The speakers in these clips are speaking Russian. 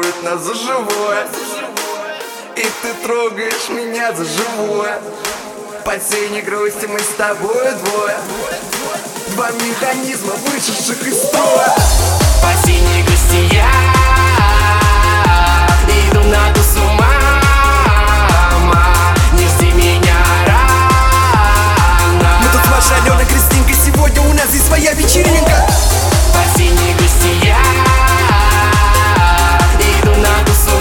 ворует нас за живое. И ты трогаешь меня за живое. По синей грусти мы с тобой двое. Два механизма, вышедших из строя. По синей грусти я иду на тусу, мама, не жди меня рано. Мы тут с вашей Аленой Кристинкой, сегодня у нас здесь своя вечеринка. По синей грусти я иду на тусу,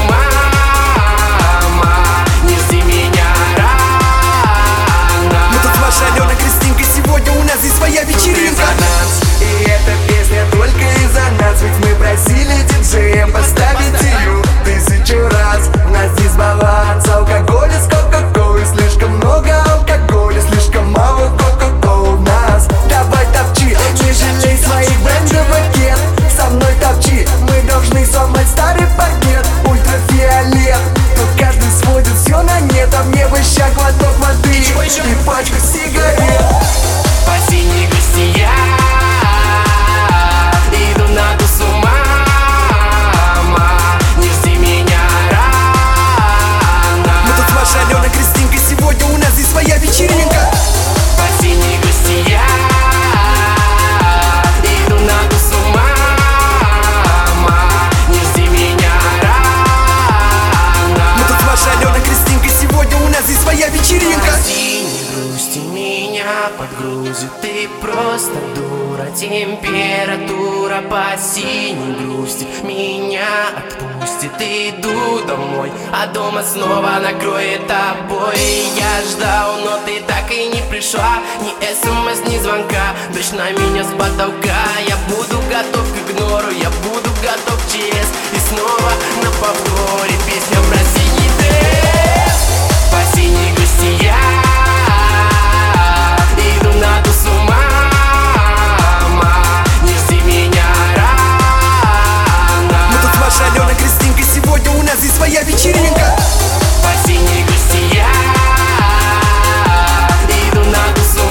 мама, не жди меня рано. Мы тут с вашей Аленой Кристинкой, сегодня у нас здесь своя вечеринка. И эта песня только из-за нас, ведь мы просили диджея поставить ее 1000 раз. У нас здесь баланс алкоголя с кока-колой. Слишком много алкоголя, слишком мало кока-колы в нас. Давай топчи, не жалей своих брендовых кед. Со мной топчи, мы должны сломать старый пакет. Ультрафиолет, тут каждый сводит все на нет. А мне бы ща глоток воды и пачку сигарет. По синей грусти я иду на тусу, мама, не жди меня рано. Мы тут с вашей Аленой Кристинкой, сегодня у нас здесь своя вечеринка. По синей грусти я иду на тусу, мама, не жди меня рано. Мы тут с вашей Аленой Кристинкой, сегодня у нас здесь своя вечеринка. По синей грусти меня подгрузит, ты просто дура. Температура по синей грусти меня отпустит. Иду домой, а дома снова накроет обои. Я ждал, но ты так и не пришла. Ни смс, ни звонка, дождь на меня с потолка. Я буду готов к игнору, я буду готов к ЧС. И снова на повторе песня про синий дресс. По синей грусти я иду на тусу, мама, не жди меня рано. Мы тут с вашей Аленой Кристинкой, сегодня у нас здесь своя вечеринка. По синей грусти я иду на тусу,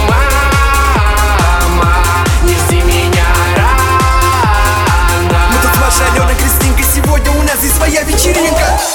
мама, не жди меня рано. Мы тут с вашей Аленой Кристинкой, сегодня у нас здесь своя вечеринка.